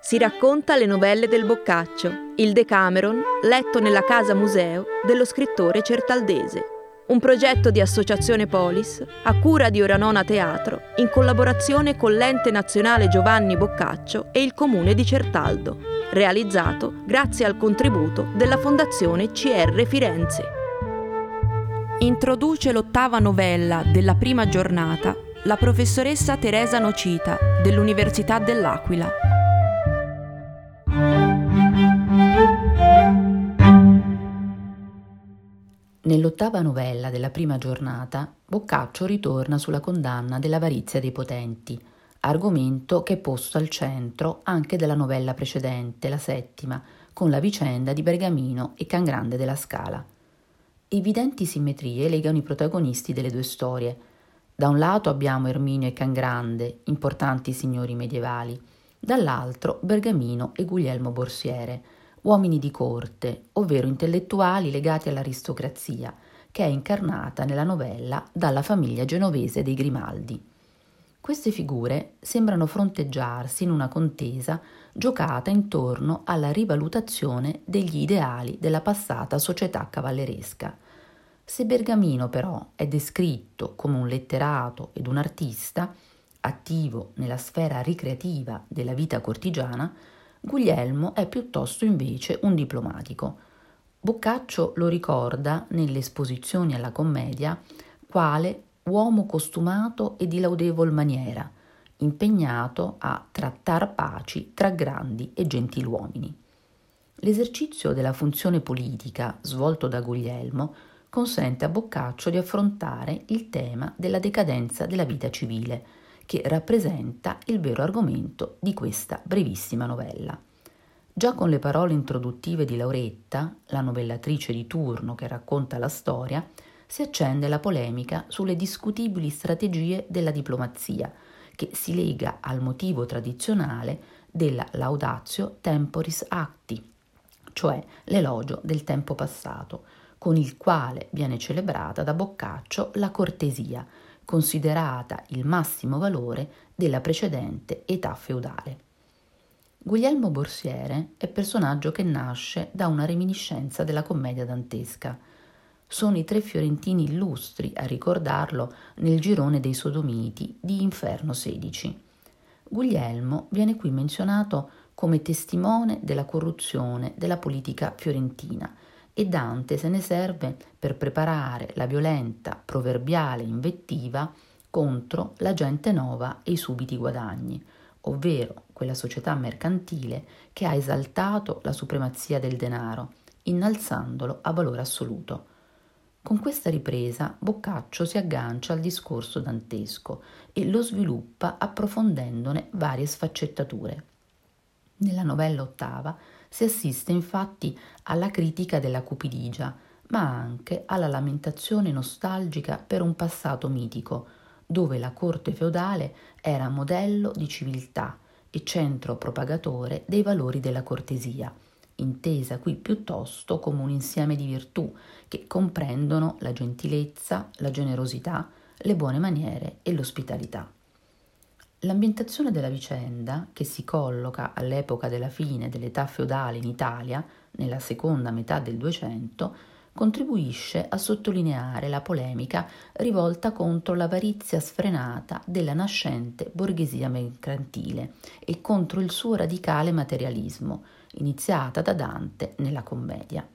Si racconta le novelle del Boccaccio, il Decameron, letto nella casa museo dello scrittore certaldese. Un progetto di Associazione Polis, a cura di Oranona Teatro, in collaborazione con l'Ente Nazionale Giovanni Boccaccio e il Comune di Certaldo, realizzato grazie al contributo della Fondazione CR Firenze. Introduce l'ottava novella della prima giornata la professoressa Teresa Nocita dell'Università dell'Aquila. Nell'ottava novella della prima giornata, Boccaccio ritorna sulla condanna dell'avarizia dei potenti, argomento che è posto al centro anche della novella precedente, la settima, con la vicenda di Bergamino e Cangrande della Scala. Evidenti simmetrie legano i protagonisti delle due storie. Da un lato abbiamo Erminio e Cangrande, importanti signori medievali, dall'altro Bergamino e Guglielmo Borsiere, uomini di corte, ovvero intellettuali legati all'aristocrazia, che è incarnata nella novella dalla famiglia genovese dei Grimaldi. Queste figure sembrano fronteggiarsi in una contesa giocata intorno alla rivalutazione degli ideali della passata società cavalleresca. Se Bergamino però è descritto come un letterato ed un artista, attivo nella sfera ricreativa della vita cortigiana, Guglielmo è piuttosto invece un diplomatico. Boccaccio lo ricorda nelle esposizioni alla commedia quale uomo costumato e di laudevol maniera, impegnato a trattar paci tra grandi e gentiluomini. L'esercizio della funzione politica svolto da Guglielmo consente a Boccaccio di affrontare il tema della decadenza della vita civile, che rappresenta il vero argomento di questa brevissima novella. Già con le parole introduttive di Lauretta, la novellatrice di turno che racconta la storia, si accende la polemica sulle discutibili strategie della diplomazia, che si lega al motivo tradizionale della laudatio temporis acti, cioè l'elogio del tempo passato, con il quale viene celebrata da Boccaccio la cortesia, considerata il massimo valore della precedente età feudale. Guglielmo Borsiere è personaggio che nasce da una reminiscenza della commedia dantesca. Sono i tre fiorentini illustri a ricordarlo nel girone dei Sodomiti di Inferno 16. Guglielmo viene qui menzionato come testimone della corruzione della politica fiorentina e Dante se ne serve per preparare la violenta proverbiale invettiva contro la gente nova e i subiti guadagni, ovvero quella società mercantile che ha esaltato la supremazia del denaro, innalzandolo a valore assoluto. Con questa ripresa Boccaccio si aggancia al discorso dantesco e lo sviluppa approfondendone varie sfaccettature. Nella novella ottava si assiste infatti alla critica della cupidigia, ma anche alla lamentazione nostalgica per un passato mitico, dove la corte feudale era modello di civiltà e centro propagatore dei valori della cortesia, intesa qui piuttosto come un insieme di virtù che comprendono la gentilezza, la generosità, le buone maniere e l'ospitalità. L'ambientazione della vicenda, che si colloca all'epoca della fine dell'età feudale in Italia, nella seconda metà del 200, contribuisce a sottolineare la polemica rivolta contro l'avarizia sfrenata della nascente borghesia mercantile e contro il suo radicale materialismo, iniziata da Dante nella commedia.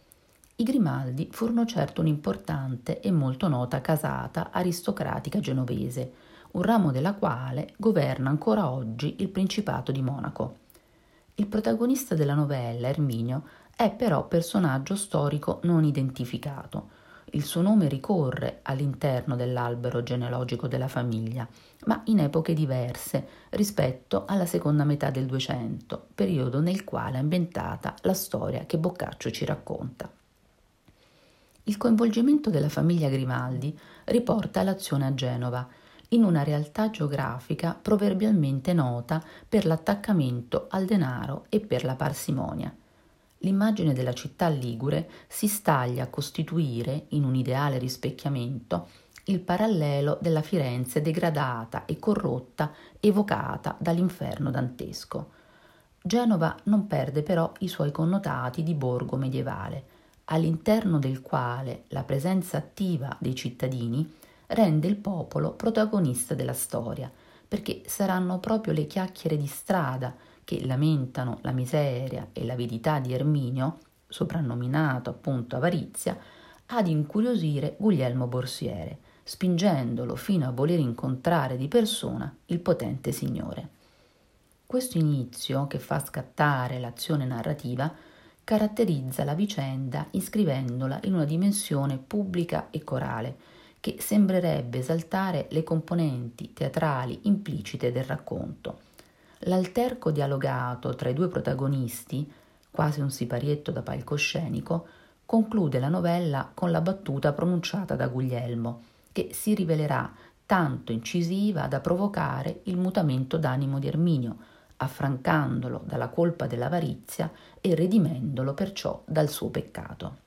I Grimaldi furono certo un'importante e molto nota casata aristocratica genovese, un ramo della quale governa ancora oggi il Principato di Monaco. Il protagonista della novella, Erminio, è però personaggio storico non identificato. Il suo nome ricorre all'interno dell'albero genealogico della famiglia, ma in epoche diverse rispetto alla seconda metà del 200, periodo nel quale è ambientata la storia che Boccaccio ci racconta. Il coinvolgimento della famiglia Grimaldi riporta l'azione a Genova, in una realtà geografica proverbialmente nota per l'attaccamento al denaro e per la parsimonia. L'immagine della città ligure si staglia a costituire, in un ideale rispecchiamento, il parallelo della Firenze degradata e corrotta evocata dall'inferno dantesco. Genova non perde però i suoi connotati di borgo medievale, all'interno del quale la presenza attiva dei cittadini rende il popolo protagonista della storia, perché saranno proprio le chiacchiere di strada che lamentano la miseria e l'avidità di Erminio, soprannominato appunto Avarizia, ad incuriosire Guglielmo Borsiere, spingendolo fino a voler incontrare di persona il potente signore. Questo inizio, che fa scattare l'azione narrativa, caratterizza la vicenda iscrivendola in una dimensione pubblica e corale, che sembrerebbe esaltare le componenti teatrali implicite del racconto. L'alterco dialogato tra i due protagonisti, quasi un siparietto da palcoscenico, conclude la novella con la battuta pronunciata da Guglielmo, che si rivelerà tanto incisiva da provocare il mutamento d'animo di Erminio, affrancandolo dalla colpa dell'avarizia e redimendolo perciò dal suo peccato.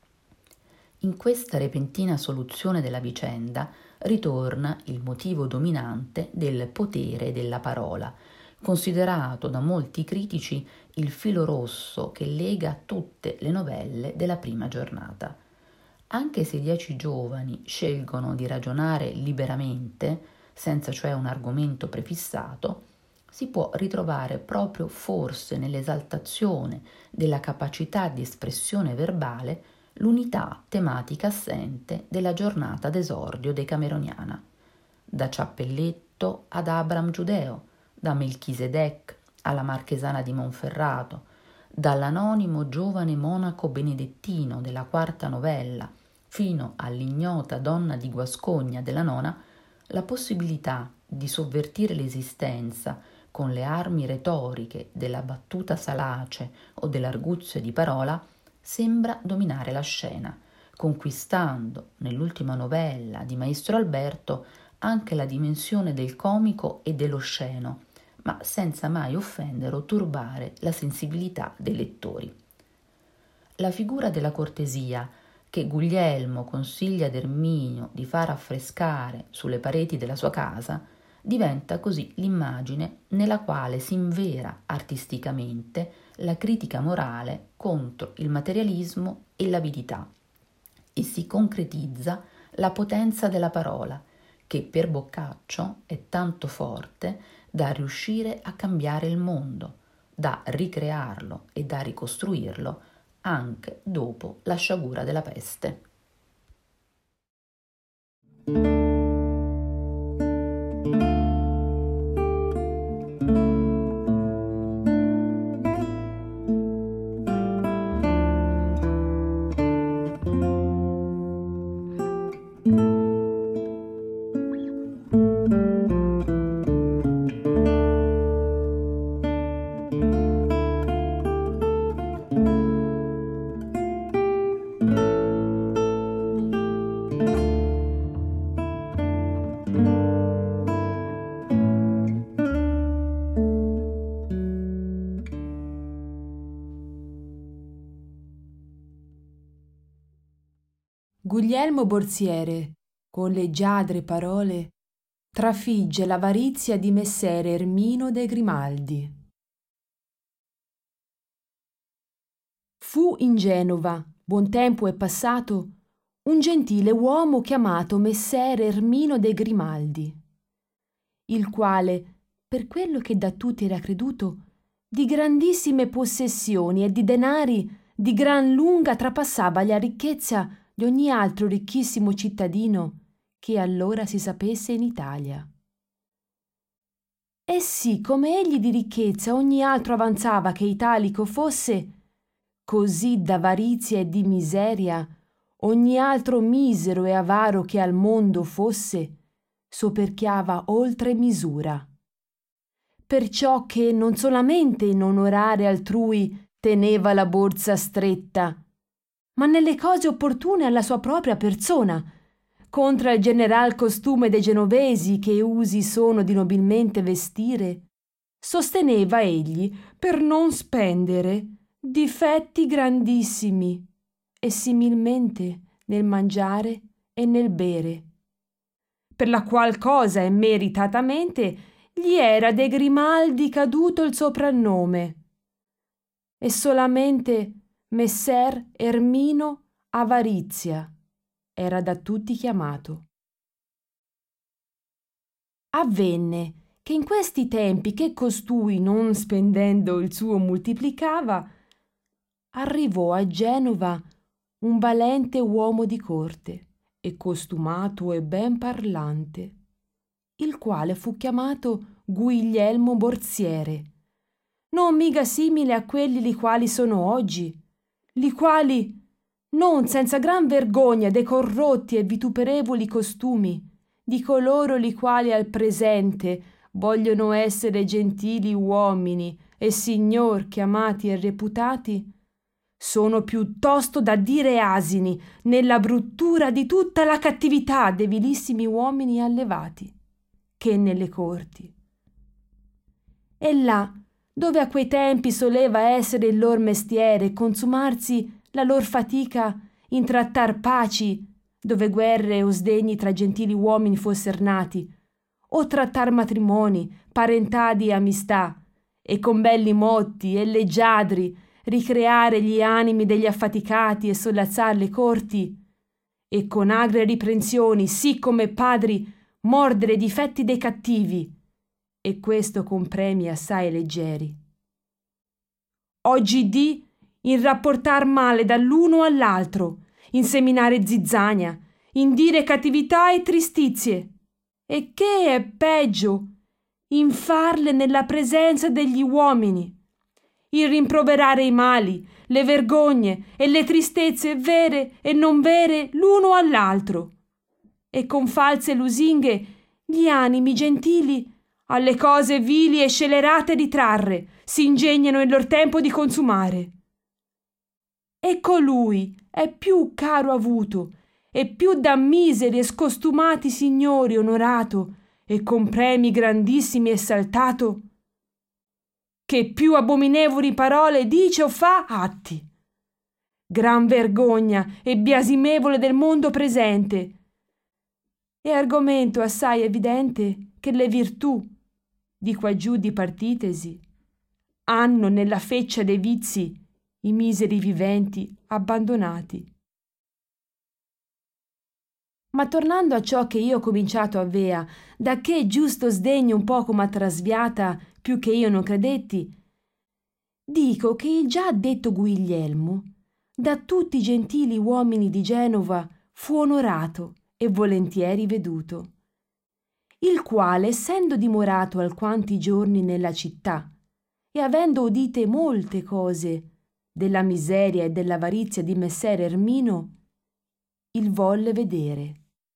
In questa repentina soluzione della vicenda ritorna il motivo dominante del potere della parola, considerato da molti critici il filo rosso che lega tutte le novelle della prima giornata. Anche se i 10 giovani scelgono di ragionare liberamente, senza cioè un argomento prefissato, si può ritrovare proprio forse nell'esaltazione della capacità di espressione verbale l'unità tematica assente della giornata d'esordio decameroniana. Da Ciappelletto ad Abram Giudeo, da Melchisedec alla marchesana di Monferrato, dall'anonimo giovane monaco benedettino della quarta novella fino all'ignota donna di Guascogna della nona, la possibilità di sovvertire l'esistenza con le armi retoriche della battuta salace o dell'arguzio di parola sembra dominare la scena, conquistando nell'ultima novella di Maestro Alberto anche la dimensione del comico e dello sceno, ma senza mai offendere o turbare la sensibilità dei lettori. La figura della cortesia che Guglielmo consiglia ad Erminio di far affrescare sulle pareti della sua casa diventa così l'immagine nella quale si invera artisticamente la critica morale contro il materialismo e l'avidità e si concretizza la potenza della parola, che per Boccaccio è tanto forte da riuscire a cambiare il mondo, da ricrearlo e da ricostruirlo anche dopo la sciagura della peste. Guglielmo Borsiere, con leggiadre parole, trafigge l'avarizia di messere Ermino de Grimaldi. Fu in Genova, buon tempo è passato, un gentile uomo chiamato messere Ermino de Grimaldi, il quale, per quello che da tutti era creduto, di grandissime possessioni e di denari di gran lunga trapassava la ricchezza di ogni altro ricchissimo cittadino che allora si sapesse in Italia. E sì, come egli di ricchezza ogni altro avanzava che italico fosse, così d'avarizia e di miseria ogni altro misero e avaro che al mondo fosse, soperchiava oltre misura. Perciò che non solamente in onorare altrui teneva la borsa stretta, ma nelle cose opportune alla sua propria persona, contra il general costume dei genovesi che usi sono di nobilmente vestire, sosteneva egli per non spendere difetti grandissimi e similmente nel mangiare e nel bere, per la qual cosa e meritatamente gli era de Grimaldi caduto il soprannome, e solamente Messer Ermino Avarizia era da tutti chiamato. Avvenne che in questi tempi che costui, non spendendo il suo moltiplicava, arrivò a Genova un valente uomo di corte e costumato e ben parlante, il quale fu chiamato Guglielmo Borziere, non mica simile a quelli li quali sono oggi, li quali, non senza gran vergogna de corrotti e vituperevoli costumi, di coloro li quali al presente vogliono essere gentili uomini e signor chiamati e reputati, sono piuttosto da dire asini nella bruttura di tutta la cattività de vilissimi uomini allevati, che nelle corti. E là, dove a quei tempi soleva essere il lor mestiere e consumarsi la lor fatica in trattar paci, dove guerre o sdegni tra gentili uomini fosser nati, o trattar matrimoni, parentadi e amistà, e con belli motti e leggiadri ricreare gli animi degli affaticati e sollazzar le corti, e con agre riprensioni, sì come padri, mordere i difetti dei cattivi, e questo con premi assai leggeri. Oggidì in rapportar male dall'uno all'altro, in seminare zizzania, in dire cattività e tristizie, e che è peggio, in farle nella presenza degli uomini, in rimproverare i mali, le vergogne e le tristezze vere e non vere l'uno all'altro, e con false lusinghe gli animi gentili alle cose vili e scelerate ritrarre, si ingegnano il lor tempo di consumare. E colui è più caro avuto, e più da miseri e scostumati signori onorato, e con premi grandissimi esaltato, che più abominevoli parole dice o fa atti. Gran vergogna e biasimevole del mondo presente, e argomento assai evidente che le virtù, di quaggiù dipartitesi, hanno nella feccia dei vizi i miseri viventi abbandonati. Ma tornando a ciò che io ho cominciato avea, da che giusto sdegno un poco m'ha trasviata più che io non credetti, dico che il già detto Guglielmo da tutti i gentili uomini di Genova fu onorato e volentieri veduto, il quale, essendo dimorato alquanti giorni nella città e avendo udite molte cose della miseria e dell'avarizia di messer Ermino, il volle vedere.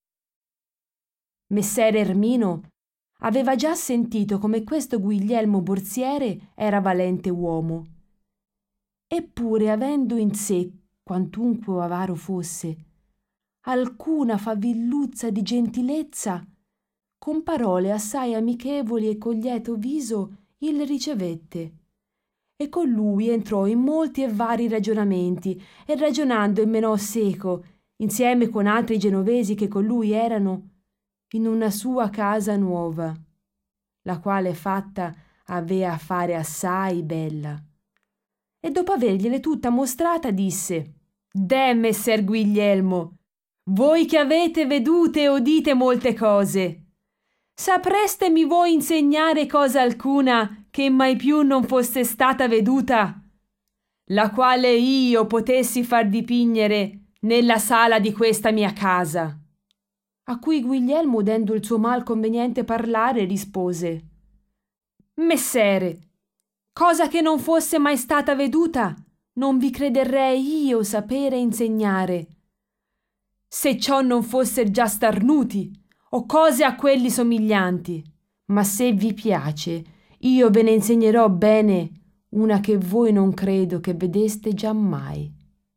Messer Ermino aveva già sentito come questo Guglielmo Borziere era valente uomo, eppure avendo in sé, quantunque avaro fosse, alcuna favilluzza di gentilezza, con parole assai amichevoli e con lieto viso il ricevette, e con lui entrò in molti e vari ragionamenti, e ragionando in menò seco, insieme con altri genovesi che con lui erano, in una sua casa nuova, la quale fatta avea a fare assai bella. E dopo avergliele tutta mostrata disse: «Deh, messer Guglielmo, voi che avete vedute e udite molte cose, saprestemi voi insegnare cosa alcuna che mai più non fosse stata veduta, la quale io potessi far dipignere nella sala di questa mia casa?» A cui Guglielmo, udendo il suo mal conveniente parlare, rispose: «Messere, cosa che non fosse mai stata veduta, non vi crederei io sapere insegnare, se ciò non fosse già starnuti o cose a quelli somiglianti. Ma se vi piace, io ve ne insegnerò bene una che voi non credo che vedeste giammai».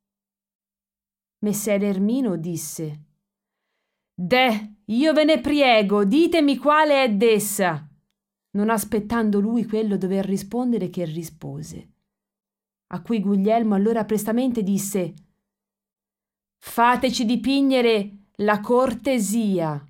Messer Ermino disse: «Deh, io ve ne priego, ditemi quale è d'essa», non aspettando lui quello dover rispondere che rispose. A cui Guglielmo allora prestamente disse: «Fateci dipignere la cortesia».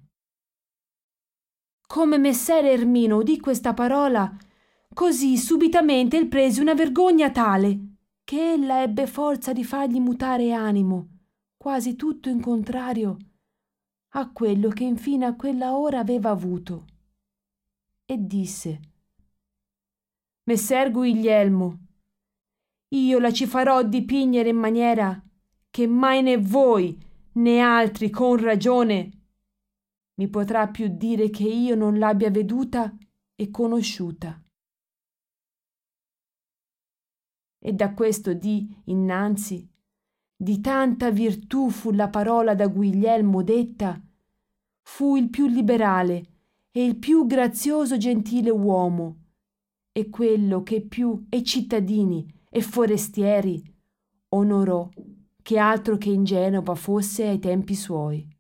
Come messer Ermino udì questa parola, così subitamente il prese una vergogna tale che ella ebbe forza di fargli mutare animo, quasi tutto in contrario a quello che infine a quella ora aveva avuto. E disse: Messer Guglielmo, io la ci farò dipignere in maniera che mai né voi né altri con ragione mi potrà più dire che io non l'abbia veduta e conosciuta. E da questo dì innanzi, di tanta virtù fu la parola da Guglielmo detta, fu il più liberale e il più grazioso gentile uomo, e quello che più e cittadini e forestieri onorò che altro che in Genova fosse ai tempi suoi.